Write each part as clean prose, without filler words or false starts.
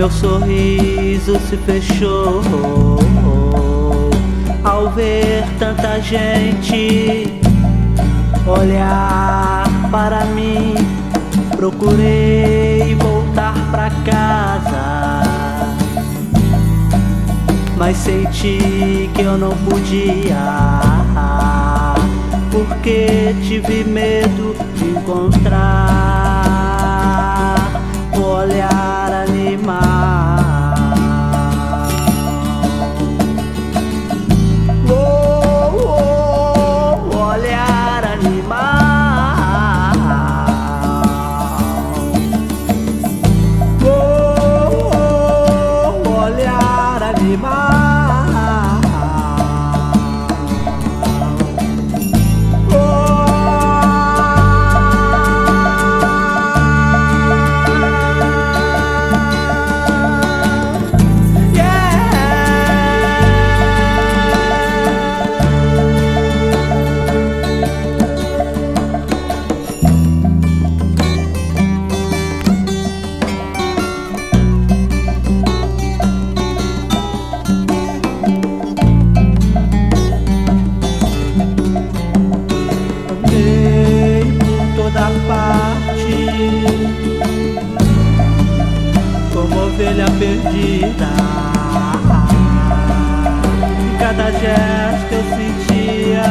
Meu sorriso se fechou ao ver tanta gente olhar para mim. Procurei voltar pra casa, mas senti que eu não podia, porque tive medo de encontrar o olhar animal. O olhar animal. O olhar animal. Como ovelha perdida, em cada gesto eu sentia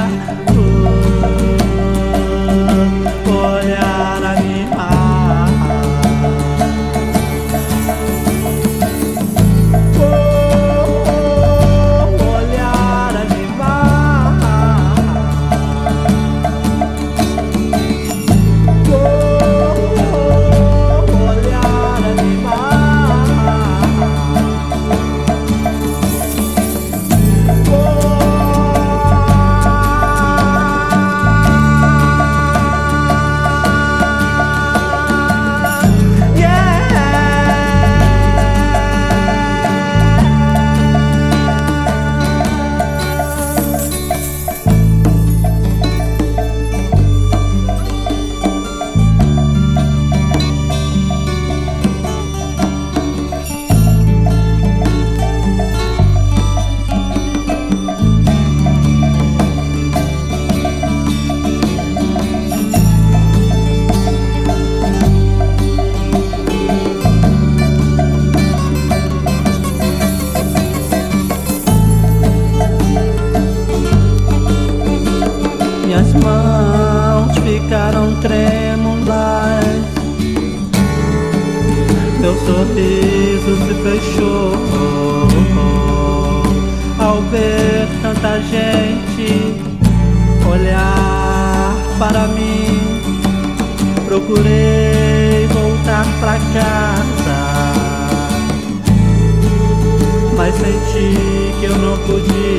o olhar animal. O olhar animal. Minhas mãos ficaram trêmulas, meu sorriso se fechou ao ver tanta gente olhar para mim. Procurei voltar pra casa, mas senti que eu não podia,